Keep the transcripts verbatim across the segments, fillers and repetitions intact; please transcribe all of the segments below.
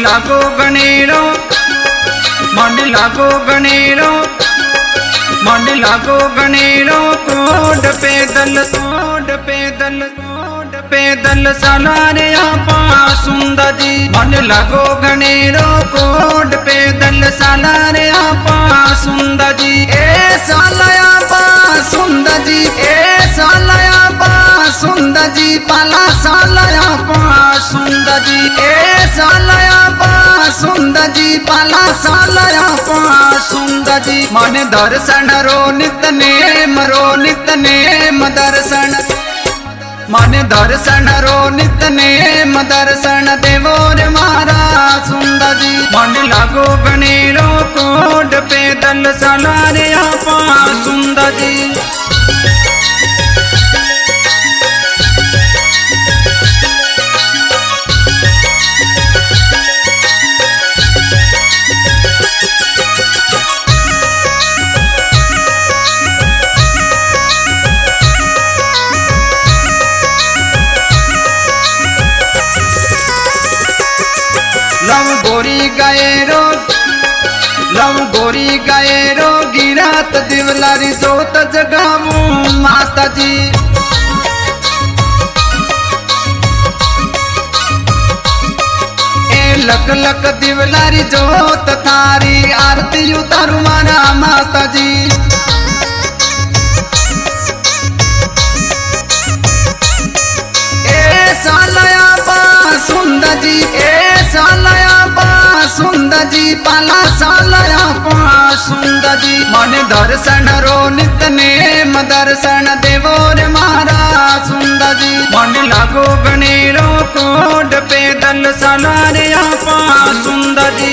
लागो गणेरो मन लागो गणेरो मन लागो गणेरो कोड पैदल कोड पैदल कोड पैदल सालारे आपा सुंदर जी मन लागो गणेरो कोड पैदल सालारे आपा सुंदर जी ए सालया पा सुंदर जी ए सालया पा सुंदर जी पाला सालया पा सुंदर जी ए सालया पा सुंदर जी पाला सालया पा सुंदर जी मन दर्शन रो नित नेम रो नित नेम दर्शन मन दर्शन रो नित नेम दर्शन देवो रे मारा सुंदर जी मन लागो गणेरो कोड पैदल सालारे आपा सुंदर जी लव गोरी गायरो लव गोरी गायरो गिरात दिवलारी जोत जगावू माता जी ए लक लक दिवलारी जोत थारी आरती उतारू मारा माता जी ए सालया पा सुंदर जी ए सालया पा सुंदर जी पाला सालया पा सुंदर जी मन दर्शन रो नित नेम दर्शन देवो रे मारा सुंदर जी मन लागो गणेरो कोड पैदल सालारे आपा सुंदर जी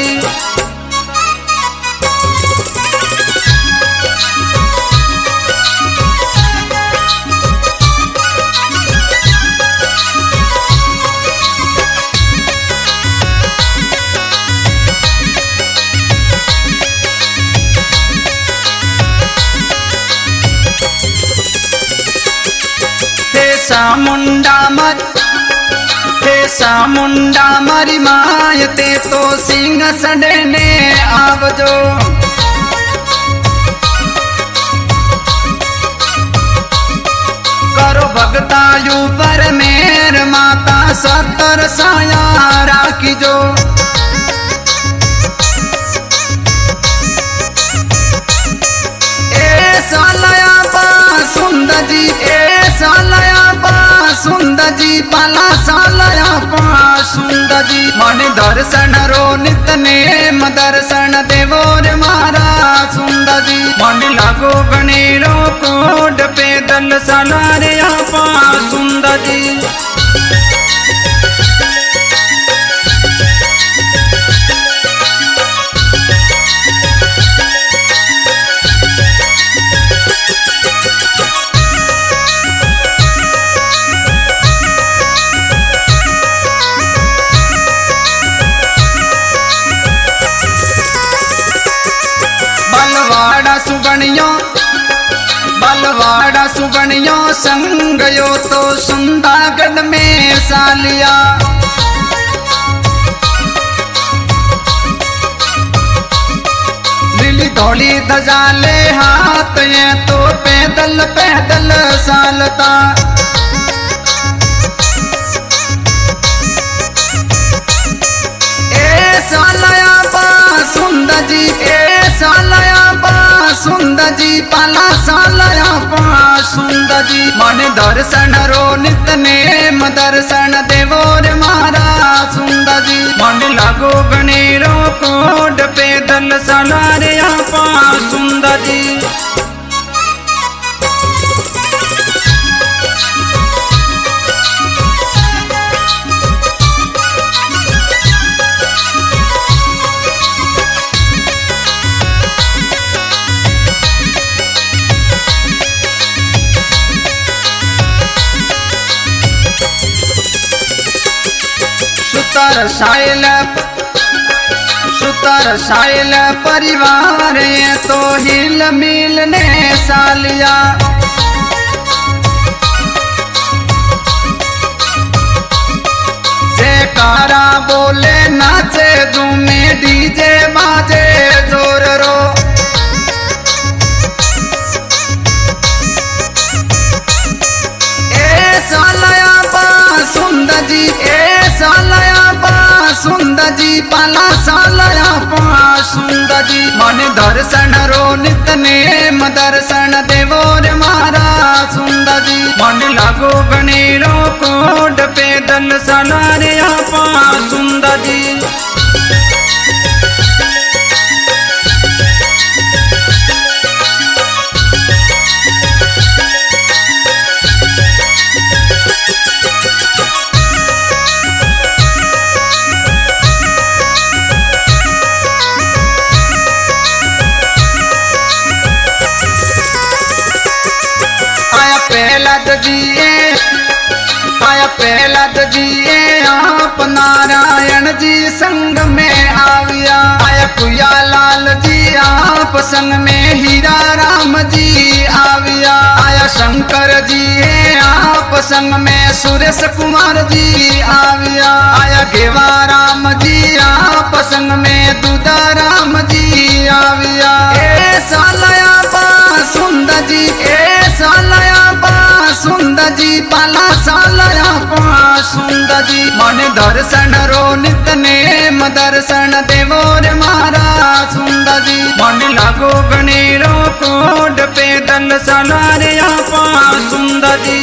मुंडा मर हे सामुंडा मरी माय ते तो सिंह सडने आवजो करो भगतायु पर मेर माता सत्तर साया राखी जो ए सालया पा सुंदर जी ए सालया सुंदर जी पाला सालया पा सुंदर जी मन दर्शन रो नित नेम दर्शन देवो रे मारा सुंदर जी मन लागो गणेरो कोड पैदल सालारे आपा सुंदर जी बलवाड़ा सुगणियो बलवाड़ा सुगणियो संगयो तो सुंदागढ़ में सालिया नीली धौली धजाले हाथ ये तो पैदल पैदल सालता ए सालया पा सुंदर जी ए सालया पा सुंदर जी पाला सालया पा सुंदर जी मन दर्शन रो नित नेम दर्शन देवो रे मारा सुंदर जी मन लागो गणेरो कोड पैदल सालारे आपा सुंदर जी सुतर साइल सुतर साइल परिवार ये तो हिल मिल ने सालिया जे जयकारा बोले नाचे झूमे डीजे बाजे जोर रो। ए सालया बा सुंदर जी, ए सालया बा सुंदर जी, पाला सालया बा सुंदर जी। मन दर्शन रो नितने दर्शन देवो रे मारा सुंदर जी। मन लागो गणेरो कोड पैदल सालारे आपा सुंदर जी। पहलत जिए आया पहलत जिए आप नारायण जी संग में आविया। आया कुया लाल जी आप संग में हीरा राम जी आविया। आया शंकर जी आप संग में सुरेश कुमार जी आविया। आया गेवा राम जी आप संग में दूधा राम जी आविया। ए सालया बा सुंदर जी, ए सालया सुंदर जी, पाला सालया पा सुंदर जी। मन दर्शन रो नितने दर्शन देवो रे मारा सुंदर जी। मन लागो गणेरो कोड पैदल सालारे आपा सुंदर जी।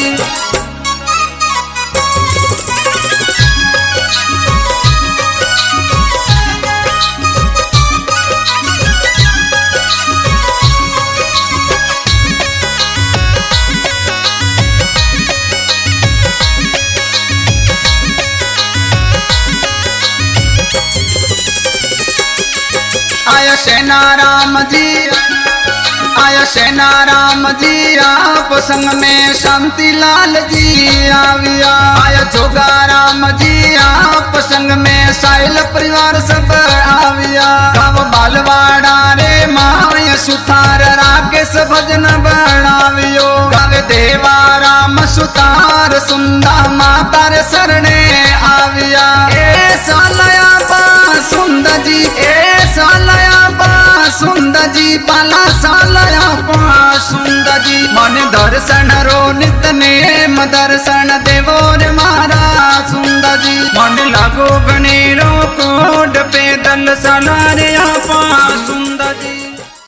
आया सेना राम जी, आया सेना राम जी आप संग में शांति लाल जी आविया। आया जोगा राम जी आप संग में साहिल परिवार सब आविया। गाँव बालवाड़ा रे माय सुथार राकेश भजन बनावियो। गावे देवा राम सुतार सुंदा माता रे शरणे आविया। ए सालया बा सुंदर जी, ए सालया बा सुंदर जी, पाला सालया बा सुंदर जी। मन दर्शन रो नितने दर्शन देवो रे मारा सुंदर जी। मन लागो गणेरो कोड पैदल सालारे आपा सुंदर जी।